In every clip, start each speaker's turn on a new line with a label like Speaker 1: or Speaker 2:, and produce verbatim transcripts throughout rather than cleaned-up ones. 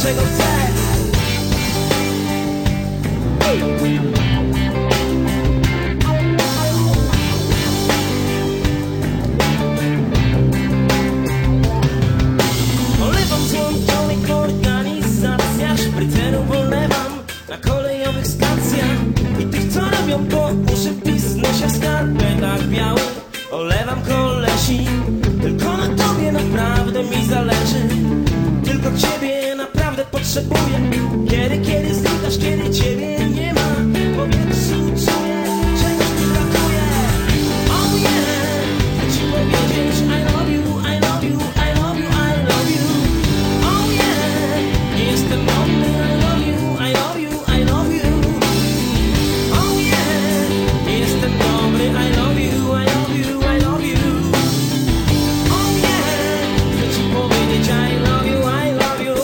Speaker 1: czego chcę. Olewam złączonych organizacjach, szprycerów olewam na kolejowych stacjach i tych, co robią po uszy w biznesie w skarpetach białych. Olewam kolesi, tylko na tobie naprawdę mi zależy. Tylko ciebie naprawdę potrzebuję. Kiedy, kiedy znikasz, kiedy ciebie nie ma, w powietrzu czuję, czegoś mi brakuje. Oh yeah, chcę ci powiedzieć I love you, I love you, I love you, I love you. Oh yeah, nie jestem mądry, I love you, I love you, I love you. Oh yeah, nie jestem dobry, I love you, I love you, I love you. Oh yeah, chcę ci powiedzieć I love you, I love you.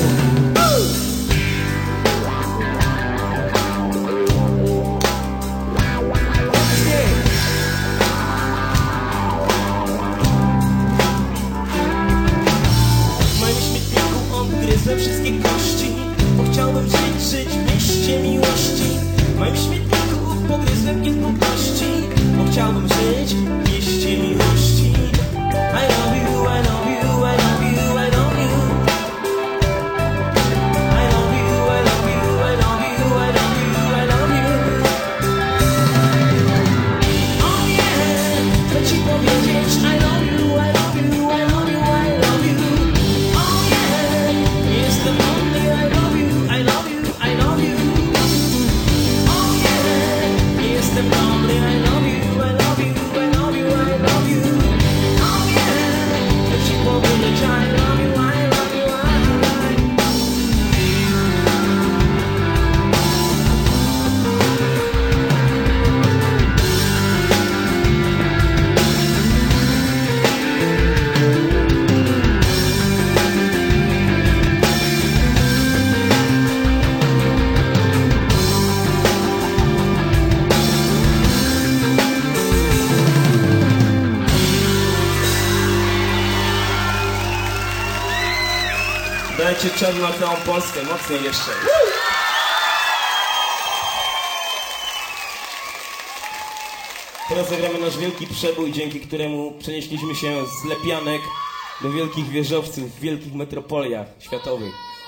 Speaker 1: W moim śmietniku odgryzłem wszystkie kości, bo chciałbym żyć, żyć w mieście miłości. W moim śmietniku pogryzłem kilku kości, bo chciałbym żyć w mieście miłości. I love you, I love you, I love you, I love you. I love you, I love you, I love you, I love you, I love you. Oh yeah, chcę ci powiedzieć I love you, I love you, I love you, I love you. Oh yeah, nie jestem mądry, I love you, I love you, I love you. Oh yeah, nie jestem dobry, I love you, I love you, I love you, I love you. Oh yeah, chcę ci powiedzieć I love you, I love you, I love you. Dajcie czas na całą Polskę, mocniej jeszcze. Teraz zagramy nasz wielki przebój, dzięki któremu przenieśliśmy się z Lepianek do wielkich wieżowców w wielkich metropoliach światowych.